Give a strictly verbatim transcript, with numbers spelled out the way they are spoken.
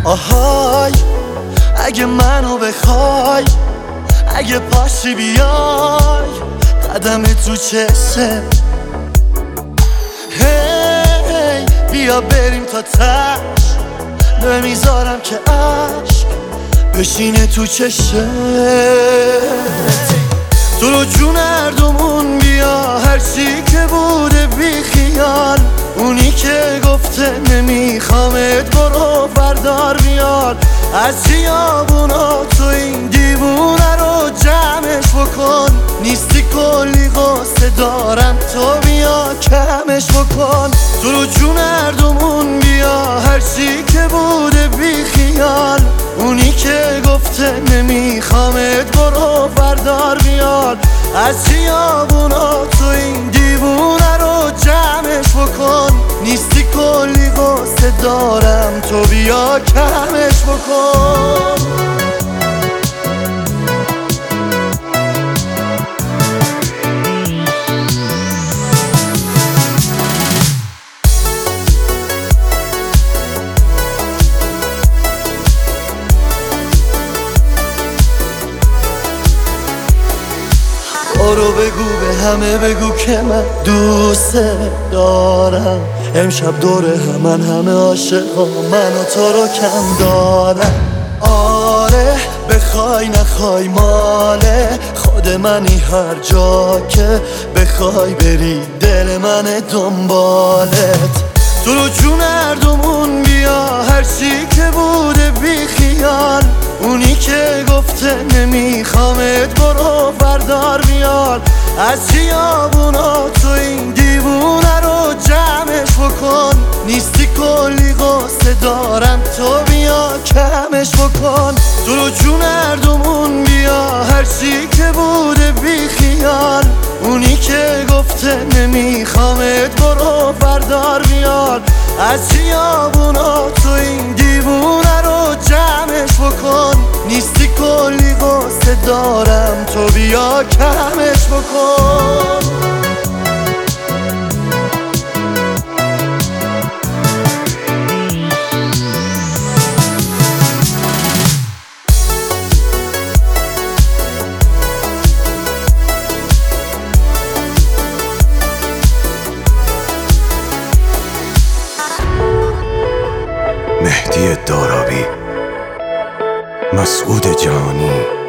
آهای اگه منو بخوای، اگه پاشی بیای قدم تو چشه، هی بیا بریم تا تش، نمیذارم که عشق بشینه تو چشه. تو رو جون هردومون بیا، هرچی که بوده بی خیال، اونی که گفته نمیخوامت برو بردار بیار. از خیابونا تو این دیوونه رو جمعش بکن، نیستی کلی قصه دارم تو بیا کمش بکن. تو رو جون هردومون بیا، هرچی که بوده بی خیال، اونی که گفته نمیخوامت برو بردار بیار. از خیابونا تو این دیوونه رو جمعش بکن، نیستی کلی قصه دارم تو بیا کمش بکن. برو بگو به همه بگو که من دوست دارم، امشب دور همن همه عاشقا من و تو رو کم دارم. آره بخوای نخوای ماله خود منی، هر جا که بخوای بری دل من دنبالت. تو رو جون هردومون بیا، هرچی که بوده بی خیال، اونی که گفته نمیخوامت برو بردار بیار. از خیابونا تو این دیوونه رو جمعش بکن، نیستی کلی قصه دارم تو بیا کمش بکن. تو رو جون هردومون بیا، هرچی که بوده بی خیال، اونی که گفته نمیخوامت برو بردار بیار. از خیابونا تو این دیوونه رو جمعش بکن، نیستی کلی قصه دارم تو بیا کمش بکن. مهدی دارابی، مسعود جانی.